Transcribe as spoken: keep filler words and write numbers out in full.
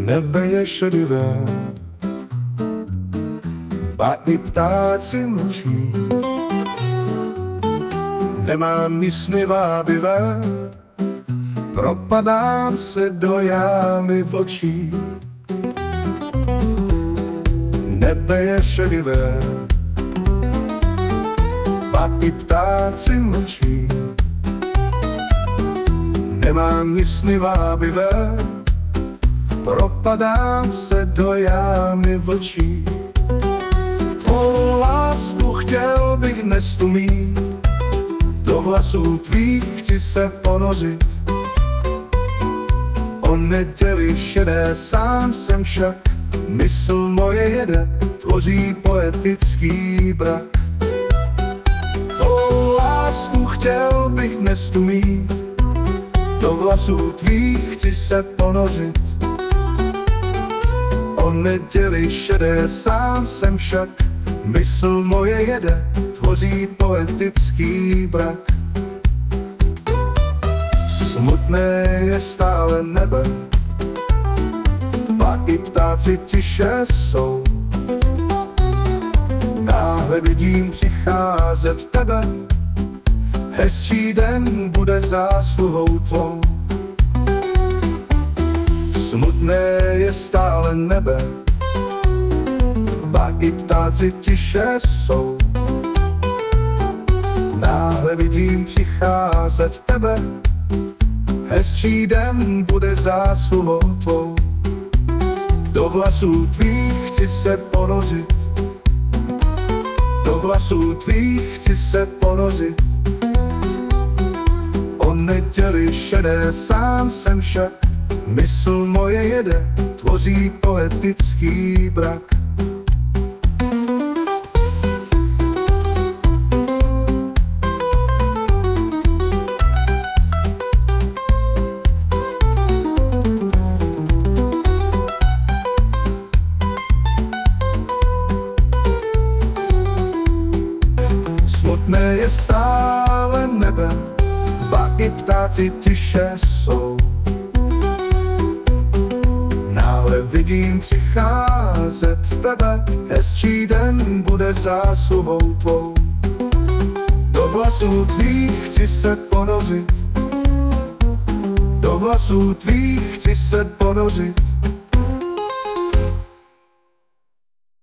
Nebe je šedivé, ba i ptáci mlčí. Nemám ni sny vábivé, propadám se do jámy vlčí. Nebe je šedivé, ba i ptáci mlčí. Nemám ni sny vábivé, propadám se do jámy vlčí. Tvou lásku chtěl bych dnes tu mít, do vlasů tvých chci se ponořit. O neděli šedé sám jsem však, mysl moje jede, tvoří poetický brak. Tvou lásku chtěl bych dnes tu mít, do vlasů tvých chci se ponořit. O neděli šedé sám jsem však, mysl moje jede, tvoří poetický brak. Smutné je stále nebe, ba i ptáci tiše jsou. Náhle vidím přicházet tebe, hezčí den bude zásluhou tvou. Smutné je stále nebe, ba i ptáci tiše jsou. Náhle vidím přicházet tebe, hezčí den bude zásluhou tvou. Do vlasů tvých chci se ponořit, do vlasů tvých chci se ponořit. O neděli šedé sám jsem však, mysl moje jede, tvoří poetický brak. Smutné je stále nebe, ba i ptáci tiše jsou. Náhle vidím přicházet tebe, hezčí den bude zásluhou tvou. Do vlasů tvých chci se ponořit, do vlasů tvých chci se ponořit.